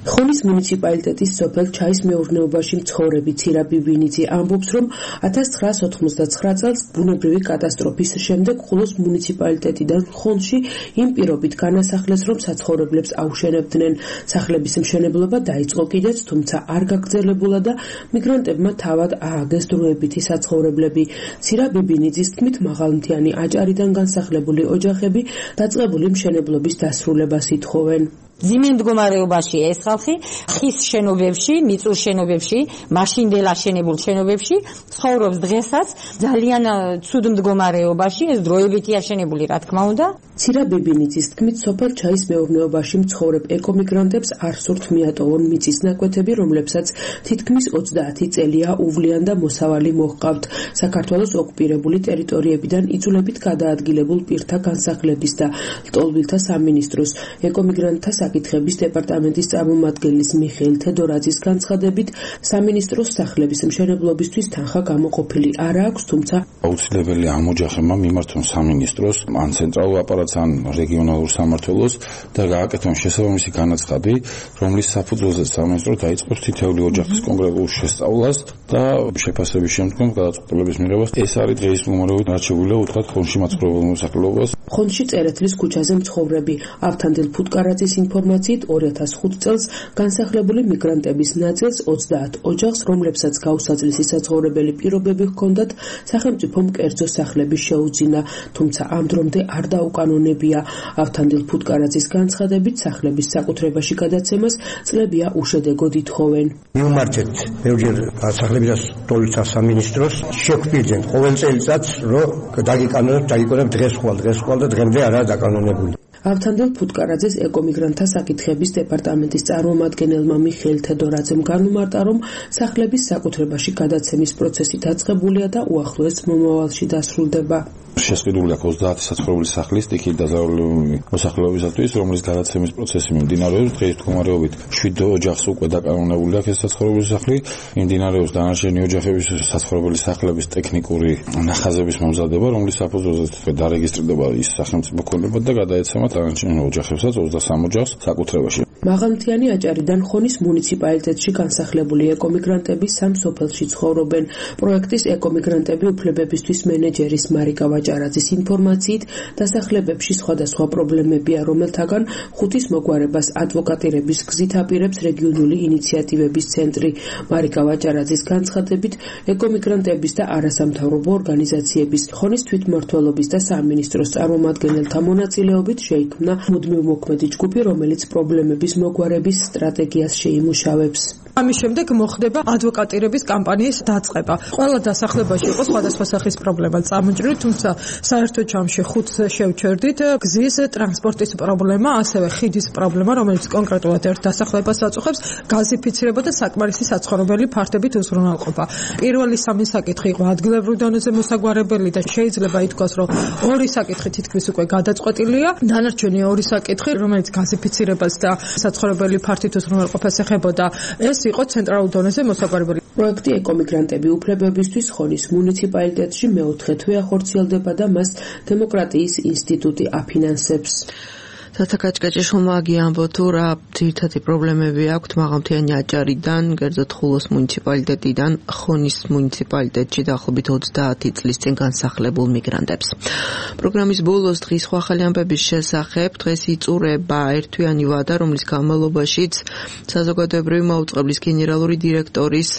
ხონის მუნიციპალიტეტის სოფელ ჩაის მეურნეობაში მცხოვრები ცირა ბიბინიძე ამბობს, რომ ათას ცხრაას ოცდაათოთხ წელს ბუნებრივი კატასტროფის შემდეგ ხულოს მუნიციპალიტეტიდან ხონში იმ პირობით განასახლეს, რომ საცხოვრებლებს აუშენებდნენ. სახლების მშენებლობა დაიწყო კიდეც, თუმცა არ გაგრძელებულა და მიგრანტებმა თავად ააგეს დროებითი საცხოვრებლები. ცირა ბიბინიძის თქმით, მაღალმთიანი აჭარიდან განსახლებული ოჯახები დაწყებული მშენებლობის დასრულებას ითხოვენ. ძიმენ მდგომარეობაში ეს ხალხი ხის შენობებში, მიწურ შენობებში, მაშინდელ აშენებულ შენობებში ცხოვრობს დღესაც ძალიან ცუდ მდგომარეობაში, ეს დროებითი აშენებული, რა თქმა უნდა. ცირა ბიბინიძის თქმით, სოფელ ჩაის მეურნეობაში მცხოვრებ ეკომიგრანტებს არ სურთ მიატოვონ მიწის ნაკვეთები, რომლებსაც თითქმის ოცდაათი წელია უვლიან და მოსავალი მოჰყავთ. საქართველოს ოკუპირებული ტერიტორიებიდან იძულებით გადაადგილებულ პირთა განსახლების და ლტოლვილთა სამინისტროს ეკომიგრანტთა საკითხების დეპარტამენტის წარმომადგენლის მიხეილ თედორაძის განცხადებით, სამინისტროს სახლების მშენებლობისთვის თანხა გამოყოფილი არ აქვს, თუმცა აუცილებელი ამ ოჯახებმა მიმართონ სამინისტროს ან ცენტრალურ აპარატს ან რეგიონალურ სამმართველოს და გააკეთონ შესაბამისი განაცხადი, რომლის საფუძველზე სამინისტრო დაიწყოს თითოეული ოჯახის კონკრეტულ შესწავლას და შეფასების შემდგომ გადაწყვეტილების მიღებას. ეს არის დღეის მდგომარეობით არჩეულია უთხრათ ხონში მაცხოვრებელ მოსახლეობას. ხონში წერეთლის ქუჩაზე მცხოვრები ავთანდილ ფუტკარაძის ინფორმაციით ორი ათას ხუთ წელს განსახლებული მიგრანტების ნაწილს ოცდაათ ოჯახს, რომლებსაც გაუსაძლისი საცხოვრებელი პირობები ჰქონდათ, სახელმწიფომ კერძო სახლები შეუძინა, თუმცა ამ დრომდე არ დაუკანონებია. ავთანდილ ფუტკარაძის განცხადებით, სახლების საკუთრებაში გადაცემას წლებია უშედეგოდ ითხოვენ. მივმართეთ ბევრჯერ სახლების ლტოლვილთა სამინისტროს, შეგვპირდნენ ყოველ წელიწადს, რომ დაგიკანონებთ, დაგიკონებთ დღეს ხვალ, დღეს ხვალ და დღემდე არაა დაკანონებული. ავთანდილ ფუტკარაძეს ეკომიგრანტთა საკითხების დეპარტამენტის წარმომადგენელმა მიხეილ თედორაძემ განუმარტა, რომ სახლების საკუთრებაში გადაცემის პროცესი დაწყებულია და უახლოეს მომავალში დასრულდება. შესყიდული აქვს ოცდაათი საცხოვრებელი სახლის სტიქით დაზარალებული მოსახლეობისათვის, რომლის გადაცემის პროცესი მიმდინარეობს. დღეს მდგომარეობით შვიდ ოჯახს უკვე დაკანონებული აქვს ეს საცხოვრებელი სახლი. მიმდინარეობს დანარჩენი ოჯახების საცხოვრებელი სახლების ტექნიკური ნახაზების მომზადება, რომლის საფუძველზე დარეგისტრირდება ის სახელმწიფო ქონება და გადაეცემა დანარჩენ ოჯახებსაც ოცდასამ ოჯახს საკუთრებაში. მაღალმთიანი აჭარიდან ხონის მუნიციპალიტეტში განსახლებული ეკომიგრანტები სამ სოფელში ცხოვრობენ. პროექტის ეკომიგრანტები უფლებებისთვის მენეჯერის მარიკა ვაჭარაძის ინფორმაციით, დასახლებებში სხვადასხვა პრობლემებია, რომელთაგან ხუთის მოგვარებას ადვოკატირების გზით აპირებს რეგიონული ინიციატივების ცენტრი. მარიკა ვაჭარაძის განცხადებით, ეკომიგრანტების და არასამთავრობო ორგანიზაციების, ხონის თვითმმართველობის და სამინისტროს წარმომადგენელთა მონაწილეობით შეიქმნა მუდმივმოქმედი ჯგუფი, რომელიც პრობლემების მოგვარების სტრატეგიას შეიმუშავებს. ამის შემდეგ მოხდება ადვოკატირების კამპანიის დაწყება. ყველა დასახლებაში იყო სხვადასხვა სახის პრობლემა წამოჭრილი, თუმცა საერთო ჯამში ხუთს შევჩერდით. გზის ტრანსპორტის პრობლემა, ასევე ხიდის პრობლემა, რომელიც კონკრეტულად ერთ დასახლებას აწუხებს, გაზიფიცირება და საკმარისი საცხოვრებელი ფართებით უზრუნველყოფა. პირველი სამი საკითხი იყო ადგილობრივ დონეზე მოსაგვარებელი და შეიძლება ითქვას, რომ ორი საკითხი თითქმის უკვე გადაწყვეტილია. დანარჩენი ორი საკითხი, რომელიც გაზიფიცირებას და საცხოვრებელი ფართით უზრუნველყოფას ეხებოდა, ეს იყო ცენტრალურ დონეზე მოსაგვარებელი. პროექტი ეკომიგრანტები უფლებებისთვის ხონის მუნიციპალიტეტში მეოთხე თვე ახორციელდება და მას დემოკრატიის ინსტიტუტი აფინანსებს. თათაკაჭკაჭიშვილმა აგიამბო თუ რა ძირითადი პრობლემები აქვთ მაღალმთიანი აჭარიდან, კერძოდ ხულოს მუნიციპალიტეტიდან ხონის მუნიციპალიტეტში დაახლოებით ოცდაათი წლის წინ განსახლებულ მიგრანტებს. პროგრამის ბოლოს დღის სხვა ახალი ამბების შესახებ დღეს იწურება ერთთვიანი ვადა, რომლის განმავლობაშიც საზოგადოებრივი მაუწყებლის გენერალური დირექტორის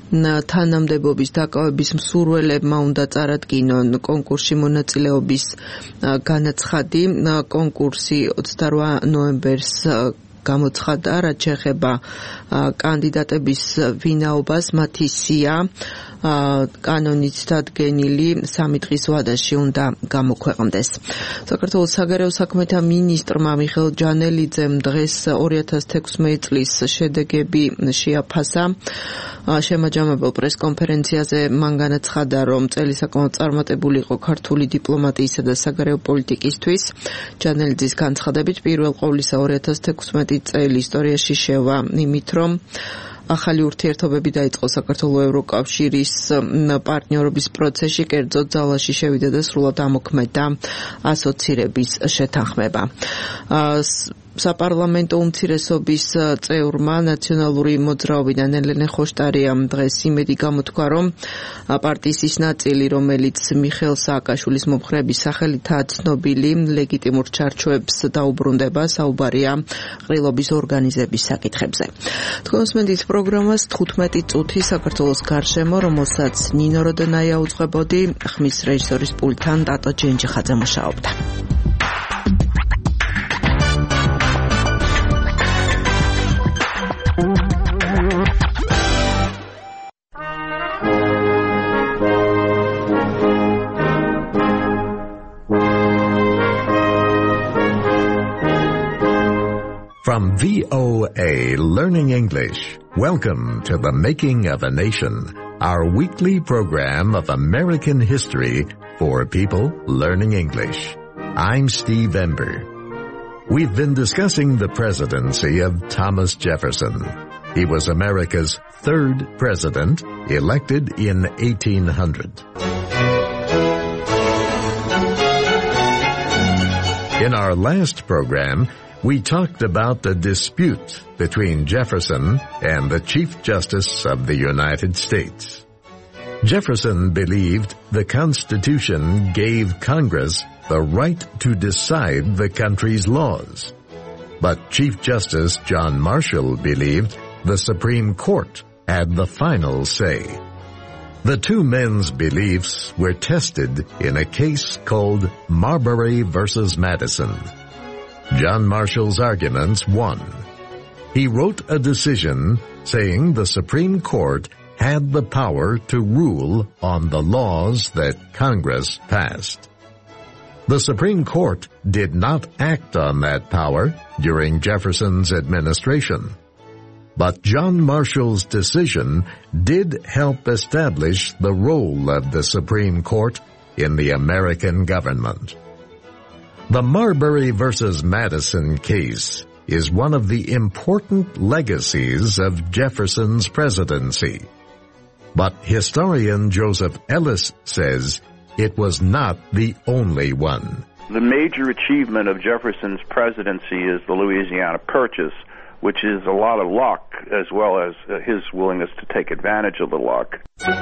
თანამდებობის დაკავების მსურველებმა უნდა წარადგინონ კონკურსში მონაწილეობის განაცხადი. კონკურსი ოცდაორი ნოემბერს გამოცხადა, რაც შეეხება კანდიდატების ვინაობას, მათი სია კანონით დადგენილი სამი დღის ვადაში უნდა გამოქვეყნდეს. საქართველოს საგარეო საქმეთა მინისტრმა მიხეილ ჯანელიძემ დღეს ორი ათას თექვსმეტი წლის შედეგები შეაფასა. შემაჯამებელ პრესკონფერენციაზე მან განაცხადა, რომ წელი საკმაოდ წარმატებული იყო ქართული დიპლომატიისა და საგარეო პოლიტიკისთვის. ჯანელიძის განცხადებით, პირველ ყოვლისა ორი ათას თექვსმეტი წელი ისტორიაში შევა იმით, რომ ახალი ურთიერთობები დაიწყო საქართველოს ევროკავშირის პარტნიორობის პროცესში, კერძოდ ძალაში შევიდა და სრულად ამოქმედა ასოცირების შეთანხმება. საპარლამენტო უმცირესობის წევრმა ნაციონალური მოძრაობიდან ელენე ხოშტარიამ დღეს იმედი გამოთქვა, რომ პარტიის ის ნაწილი, რომელიც მიხეილ სააკაშვილის მომხრეების სახელითაა ცნობილი ლეგიტიმურ ჩარჩოებს დაუბრუნდება, საუბარია ყრილობის ორგანიზების საკითხებზე. თქვენ უსმენთ პროგრამას თხუთმეტი წუთი საქართველოს გარშემო, რომელსაც ნინო როდენაია უძღვებოდი, ხმის რეჟისორის პულტთან ტატო ჯენჯიხაძე მუშაობდა. From V O A Learning English, welcome to The Making of a Nation, our weekly program of American history for people learning English. I'm Steve Ember. We've been discussing the presidency of Thomas Jefferson. He was America's third president, elected in eighteen hundred. In our last program, we talked about the dispute between Jefferson and the Chief Justice of the United States. Jefferson believed the Constitution gave Congress the right to decide the country's laws. But Chief Justice John Marshall believed the Supreme Court had the final say. The two men's beliefs were tested in a case called Marbury versus Madison. John Marshall's arguments won. He wrote a decision saying the Supreme Court had the power to rule on the laws that Congress passed. The Supreme Court did not act on that power during Jefferson's administration. But John Marshall's decision did help establish the role of the Supreme Court in the American government. The Marbury versus Madison case is one of the important legacies of Jefferson's presidency. But historian Joseph Ellis says it was not the only one. The major achievement of Jefferson's presidency is the Louisiana Purchase, which is a lot of luck as well as uh, his willingness to take advantage of the luck.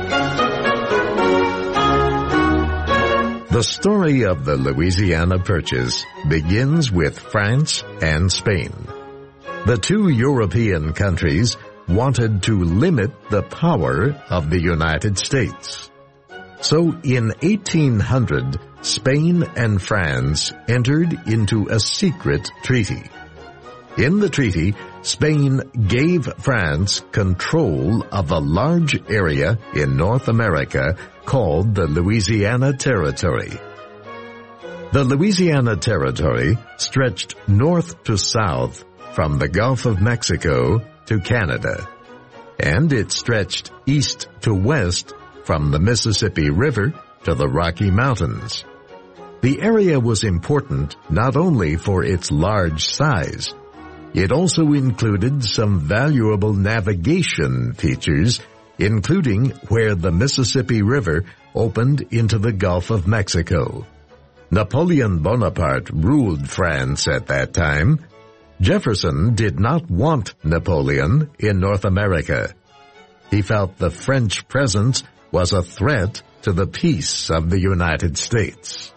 The story of the Louisiana Purchase begins with France and Spain. The two European countries wanted to limit the power of the United States. So in eighteen hundred, Spain and France entered into a secret treaty. In the treaty, Spain gave France control of a large area in North America called the Louisiana Territory. The Louisiana Territory stretched north to south from the Gulf of Mexico to Canada, and it stretched east to west from the Mississippi River to the Rocky Mountains. The area was important not only for its large size, it also included some valuable navigation features, including where the Mississippi River opened into the Gulf of Mexico. Napoleon Bonaparte ruled France at that time. Jefferson did not want Napoleon in North America. He felt the French presence was a threat to the peace of the United States.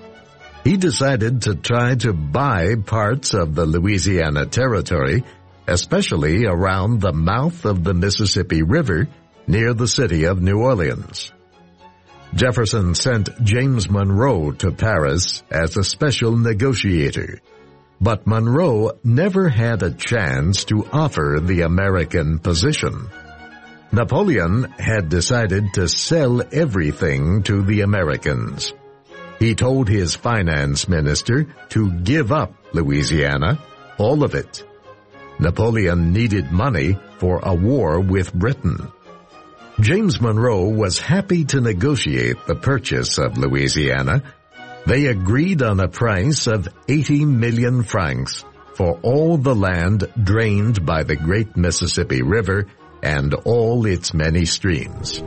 He decided to try to buy parts of the Louisiana Territory, especially around the mouth of the Mississippi River near the city of New Orleans. Jefferson sent James Monroe to Paris as a special negotiator, but Monroe never had a chance to offer the American position. Napoleon had decided to sell everything to the Americans. He told his finance minister to give up Louisiana, all of it. Napoleon needed money for a war with Britain. James Monroe was happy to negotiate the purchase of Louisiana. They agreed on a price of eighty million francs for all the land drained by the great Mississippi River and all its many streams.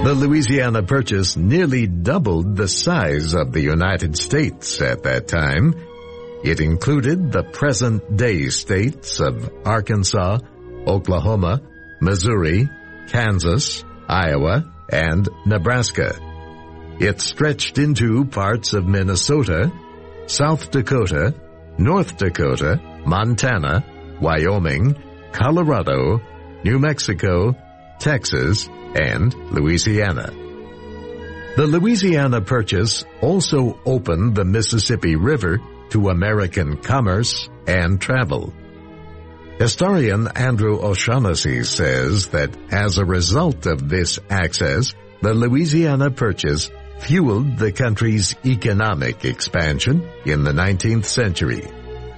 The Louisiana Purchase nearly doubled the size of the United States at that time. It included the present-day states of Arkansas, Oklahoma, Missouri, Kansas, Iowa, and Nebraska. It stretched into parts of Minnesota, South Dakota, North Dakota, Montana, Wyoming, Colorado, New Mexico, Texas, and Louisiana. The Louisiana Purchase also opened the Mississippi River to American commerce and travel. Historian Andrew O'Shaughnessy says that as a result of this access, the Louisiana Purchase fueled the country's economic expansion in the nineteenth century.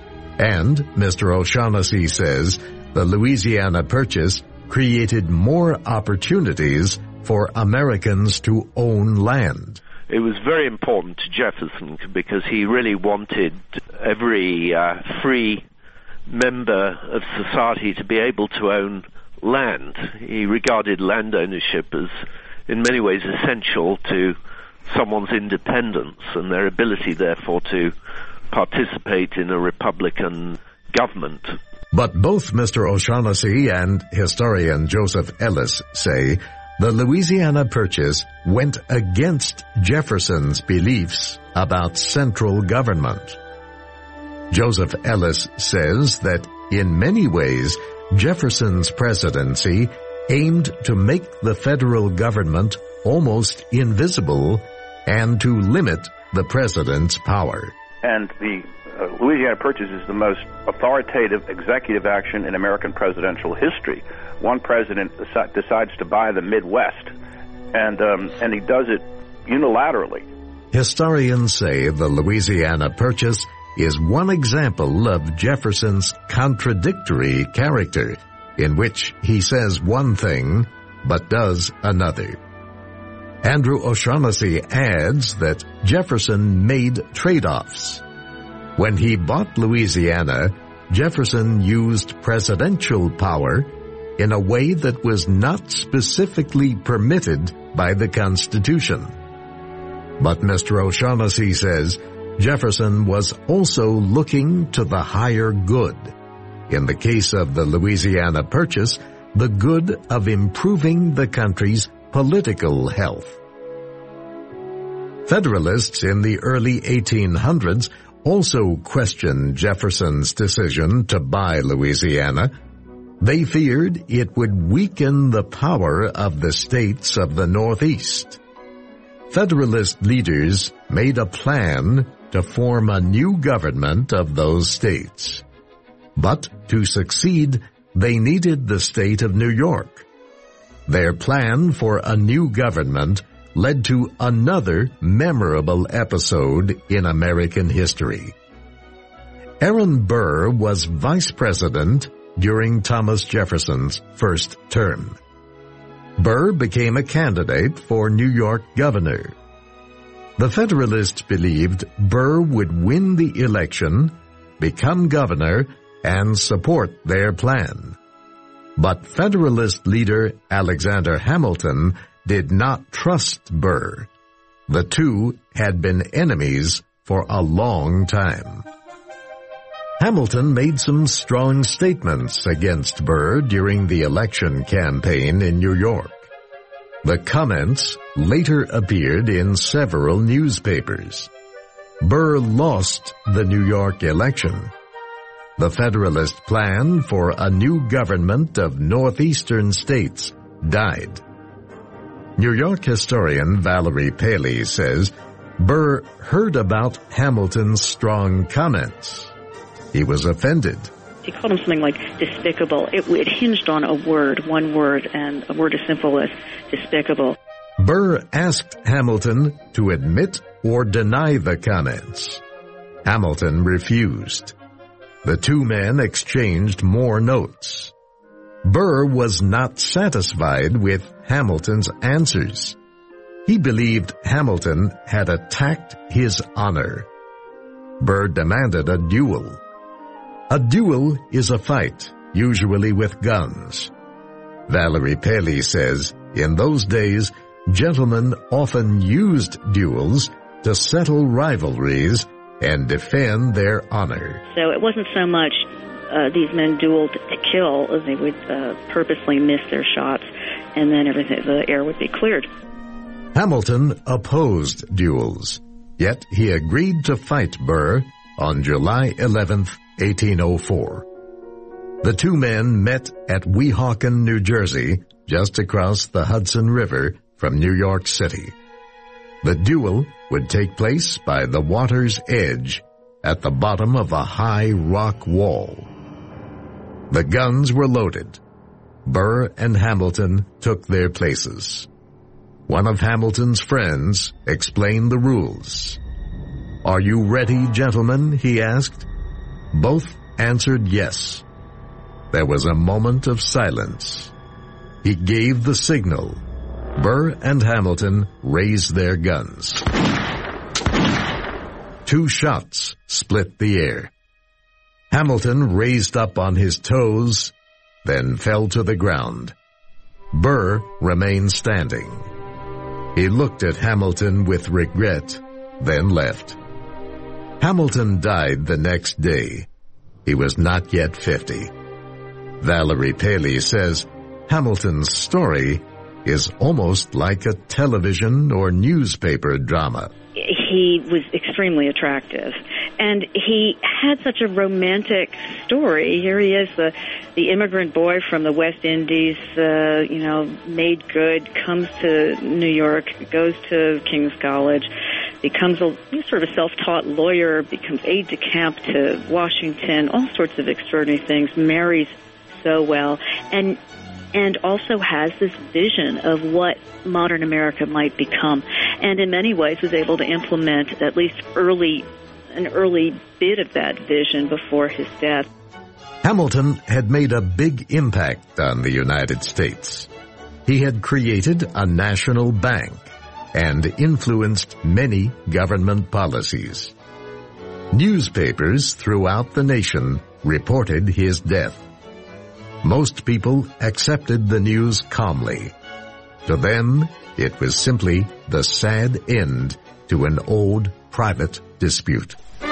And Mister O'Shaughnessy says the Louisiana Purchase created more opportunities for Americans to own land. It was very important to Jefferson because he really wanted every uh, free member of society to be able to own land. He regarded land ownership as, in many ways, essential to someone's independence and their ability, therefore, to participate in a republican government. But both Mister O'Shaughnessy and historian Joseph Ellis say the Louisiana Purchase went against Jefferson's beliefs about central government. Joseph Ellis says that in many ways, Jefferson's presidency aimed to make the federal government almost invisible and to limit the president's power. And the uh, Louisiana Purchase is the most authoritative executive action in American presidential history. One president deci- decides to buy the Midwest, and um, and he does it unilaterally. Historians say the Louisiana Purchase is one example of Jefferson's contradictory character, in which he says one thing but does another. Andrew O'Shaughnessy adds that Jefferson made trade-offs. When he bought Louisiana, Jefferson used presidential power in a way that was not specifically permitted by the Constitution. But Mister O'Shaughnessy says Jefferson was also looking to the higher good. In the case of the Louisiana Purchase, the good of improving the country's political health. Federalists in the early eighteen hundreds also questioned Jefferson's decision to buy Louisiana. They feared it would weaken the power of the states of the Northeast. Federalist leaders made a plan to form a new government of those states. But to succeed, they needed the state of New York. Their plan for a new government led to another memorable episode in American history. Aaron Burr was vice president during Thomas Jefferson's first term. Burr became a candidate for New York governor. The Federalists believed Burr would win the election, become governor, and support their plan. But Federalist leader Alexander Hamilton did not trust Burr. The two had been enemies for a long time. Hamilton made some strong statements against Burr during the election campaign in New York. The comments later appeared in several newspapers. Burr lost the New York election. The Federalist plan for a new government of northeastern states died. New York historian Valerie Paley says Burr heard about Hamilton's strong comments. He was offended. He called him something like despicable. It, it hinged on a word, one word, and a word as simple as despicable. Burr asked Hamilton to admit or deny the comments. Hamilton refused. The two men exchanged more notes. Burr was not satisfied with Hamilton's answers. He believed Hamilton had attacked his honor. Burr demanded a duel. A duel is a fight, usually with guns. Valerie Paley says, in those days, gentlemen often used duels to settle rivalries and defend their honor. So it wasn't so much uh, these men dueled to kill as they would uh, purposely miss their shots, and then everything, the air would be cleared. Hamilton opposed duels, yet he agreed to fight Burr on July eleventh, eighteen oh four. The two men met at Weehawken, New Jersey, just across the Hudson River from New York City. The duel would take place by the water's edge at the bottom of a high rock wall. The guns were loaded. Burr and Hamilton took their places. One of Hamilton's friends explained the rules. "Are you ready, gentlemen?" he asked. Both answered yes. There was a moment of silence. He gave the signal. Burr and Hamilton raised their guns. Two shots split the air. Hamilton raised up on his toes, then fell to the ground. Burr remained standing. He looked at Hamilton with regret, then left. Hamilton died the next day. He was not yet fifty. Valerie Paley says Hamilton's story is almost like a television or newspaper drama. He was extremely attractive, and he had such a romantic story. Here he is, the the immigrant boy from the West Indies, uh, you know, made good, comes to New York, goes to King's College, becomes a sort of a self-taught lawyer, becomes aide-de-camp to Washington, all sorts of extraordinary things, marries so well, and and also has this vision of what modern America might become, and in many ways was able to implement at least early, an early bit of that vision before his death. Hamilton had made a big impact on the United States. He had created a national bank and influenced many government policies. Newspapers throughout the nation reported his death. Most people accepted the news calmly. To them, it was simply the sad end to an old private dispute.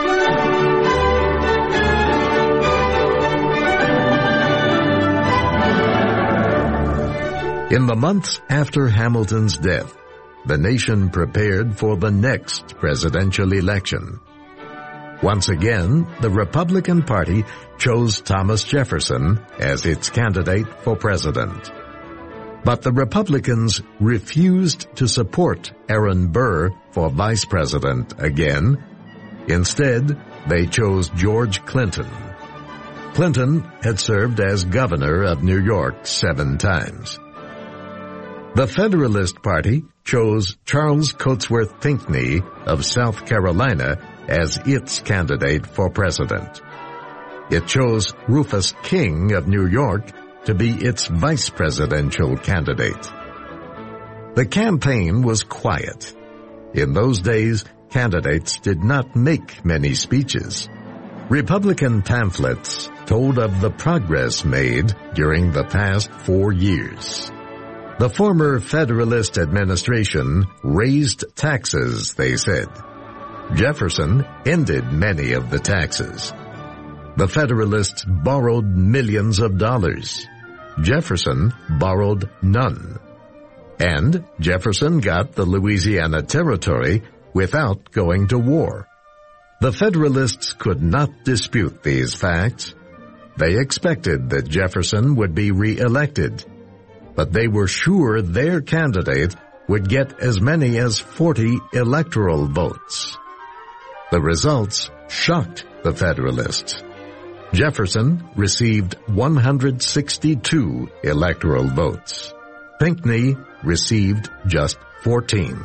In the months after Hamilton's death, the nation prepared for the next presidential election. Once again, the Republican Party chose Thomas Jefferson as its candidate for president. But the Republicans refused to support Aaron Burr for vice president again. Instead, they chose George Clinton. Clinton had served as governor of New York seven times. The Federalist Party chose Charles Cotesworth Pinckney of South Carolina as its candidate for president. It chose Rufus King of New York to be its vice presidential candidate. The campaign was quiet. In those days, candidates did not make many speeches. Republican pamphlets told of the progress made during the past four years. The former Federalist administration raised taxes, they said. Jefferson ended many of the taxes. The Federalists borrowed millions of dollars. Jefferson borrowed none. And Jefferson got the Louisiana Territory without going to war. The Federalists could not dispute these facts. They expected that Jefferson would be re-elected, but they were sure their candidate would get as many as forty electoral votes. The results shocked the Federalists. Jefferson received one hundred sixty-two electoral votes. Pinckney received just fourteen.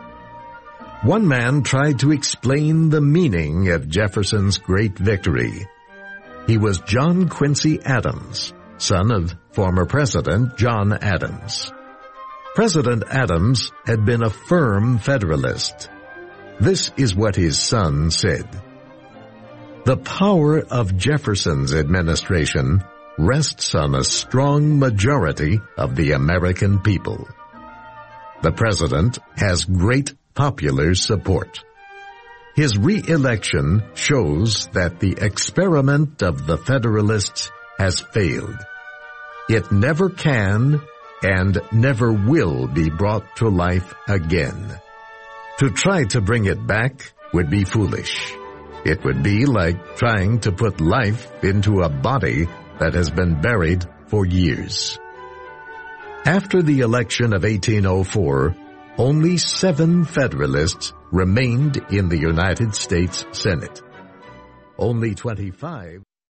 One man tried to explain the meaning of Jefferson's great victory. He was John Quincy Adams, son of former President John Adams. President Adams had been a firm Federalist. This is what his son said. The power of Jefferson's administration rests on a strong majority of the American people. The president has great popular support. His re-election shows that the experiment of the Federalists has failed. It never can and never will be brought to life again. To try to bring it back would be foolish. It would be like trying to put life into a body that has been buried for years. After the election of eighteen oh four, only seven Federalists remained in the United States Senate. Only twenty-five